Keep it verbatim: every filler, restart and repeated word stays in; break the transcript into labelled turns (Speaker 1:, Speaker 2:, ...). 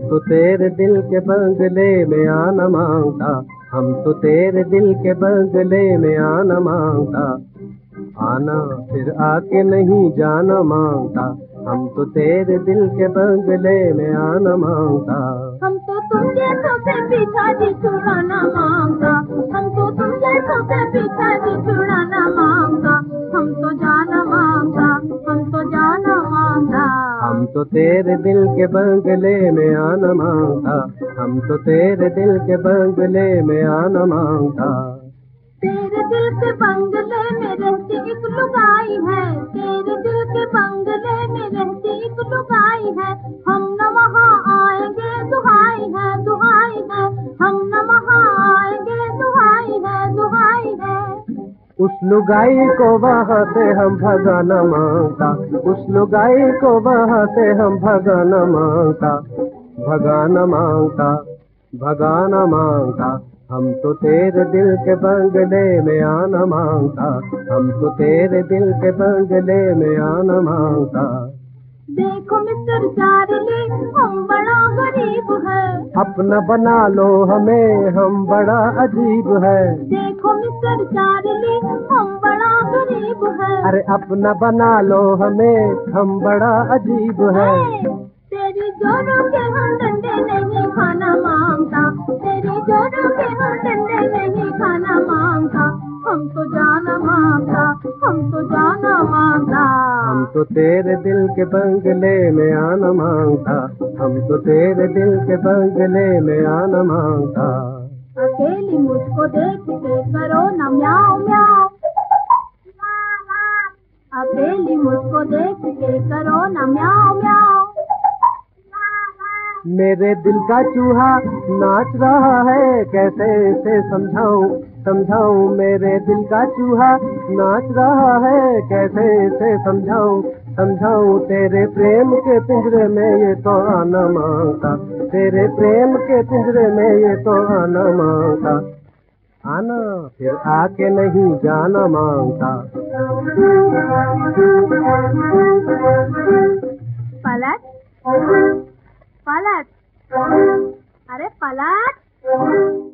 Speaker 1: तो तेरे दिल के बंगले में आना मांगता, हम तो तेरे दिल के बंगले में आना मांगता, आना फिर आके नहीं जाना मांगता, हम तो तेरे दिल के बंगले में आना मांगता।
Speaker 2: हम तो तुम जैसों से पीछा जी छुड़ाना मांगता, हम तो तुम जैसों से पीछा जी छुड़ाना मांगता, हम तो जाना मांगता, हम तो जाना मांगता।
Speaker 1: हम तो तेरे दिल के बंगले में आना मांगता, हम तो तेरे दिल के बंगले में आना मांगता।
Speaker 2: तेरे दिल के बंगले में रहती एक लुगाई है, तेरे दिल के बंगले में रहती एक लुगाई है, हम न वहाँ आएंगे दुहाई है, दुहाई है, हम न वहाँ आएंगे दुहाई है, दुहाई है।
Speaker 1: उस लुगाई को वहाँ से हम भगाना मांगता, उस लुगाई को वहाँ से हम भगाना मांगता, भगाना मांगता, भगाना मांगता। हम तो तेरे दिल के बंगले में आना मांगता, हम तो तेरे दिल के बंगले में आना मांगता।
Speaker 2: देखो मिस्टर चार्ली हम बड़ा गरीब है,
Speaker 1: अपना बना लो हमें हम बड़ा अजीब है।
Speaker 2: देखो मिस्टर चार्ली हम बड़ा गरीब है,
Speaker 1: अरे अपना बना लो हमें हम बड़ा अजीब है।
Speaker 2: तेरी जोरों के हम डंडे नहीं खाना मांगता, तेरी जोरों के हम डंडे नहीं खाना मांगता, हम तो जाना मांगता, हम तो जाना मांगता।
Speaker 1: हम तो तेरे दिल के बंगले में आना मांगता, हम तो तेरे दिल के बंगले में आना मांगता।
Speaker 2: अकेली मुझको देख के करो न म्याऊं म्याऊं, अकेली मुझको देख के करो न म्याऊं म्याऊं।
Speaker 1: मेरे दिल का चूहा नाच रहा है, कैसे इसे समझाऊं समझाऊं। मेरे दिल का चूहा नाच रहा है, कैसे इसे समझाऊं समझाऊं। तेरे प्रेम के पिंजरे में ये तो आना मांगता, तेरे प्रेम के पिंजरे में ये तो आना मांगता, आना फिर आके नहीं जाना मांगता।
Speaker 2: पलट पलट, अरे पलट।